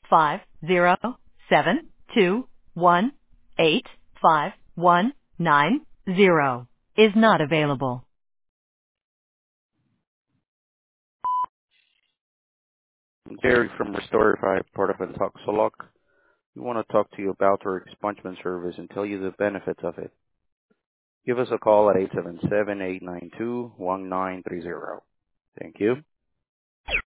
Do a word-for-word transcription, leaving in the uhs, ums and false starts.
five zero seven two one eight five one nine zero is not available. Jerry from Restorify, part of Intoxolock. We want to talk to you about our expungement service and tell you the benefits of it. Give us a call at eight seven seven, eight nine two, one nine three zero. Thank you.